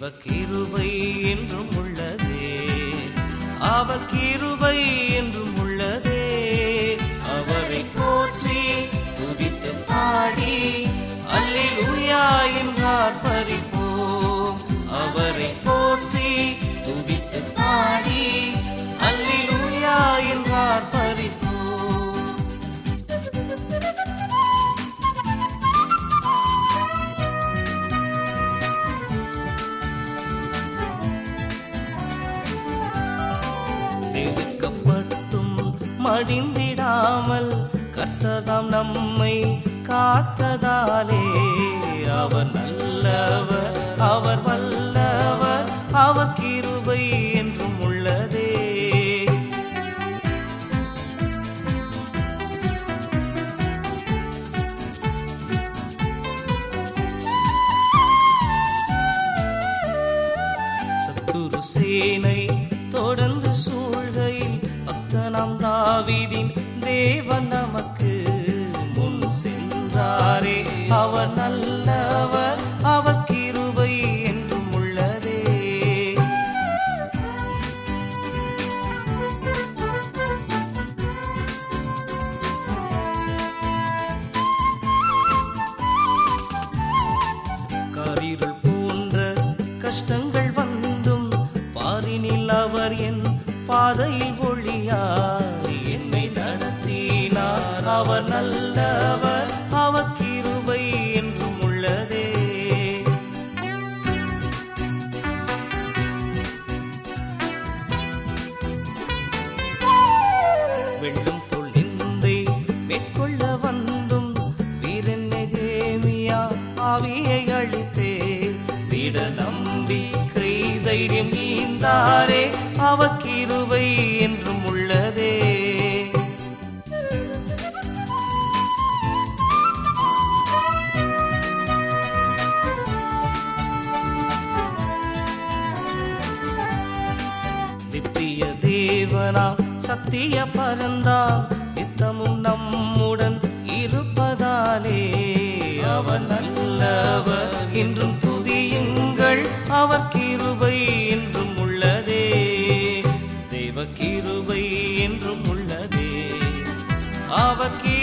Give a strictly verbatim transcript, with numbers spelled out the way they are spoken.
கிருபை என்றும் உள்ளதே, அவர் கிருபை என்றும் உள்ளதே. அவரை போற்றி துதித்து பாடி அல்லேலூயா என்றார் பரிப்போம். அவரை போற்றி துதித்து பாடி அல்லேலூயா என்றார் பரிப்போம். நெருக்கப்பட்டும் மடிந்திடாமல் கர்த்தர்தாம் நம்மை காத்ததாலே, அவர் நல்லவர், அவர் வல்லவர், அவர் கிருபை என்றும் உள்ளதே. சத்துரு சேனை தொடர்ந்து சூழ்கையில் பக்தனாம் தாவீதின் தேவன் நமக்கு முன் சென்றாரே. அவர் நல்லவர், அவர் கிருபை என்றும் உள்ளதே. காரிருள் போன்ற கஷ்டங்கள் வந்தும் பாரினில் அவர் என் பாதையில் ஒளியாய் என்னை நடத்தினார். அவர் நல்லவர், அவர் கிருபை என்றும் உள்ளதே. வெள்ளம் போல் நிந்தை மேற்கொள்ள வந்தும் வீரன் நெகேமியா ஆவியை அழித்தே. திட நம்பிக்கை தைரியம் ஈந்தாரே, அவர் கிருபை என்றும் உள்ளதே. நித்திய தேவனா சத்திய பரந்தா நித்தமும் நம்முடன் இருப்பதாலே, அவர் நல்லவர் என்றும் துதியுங்கள், அவர் கிருபை என்றும் உள்ளதே. தேவ கிருபை என்றும் உள்ளதே, அவர்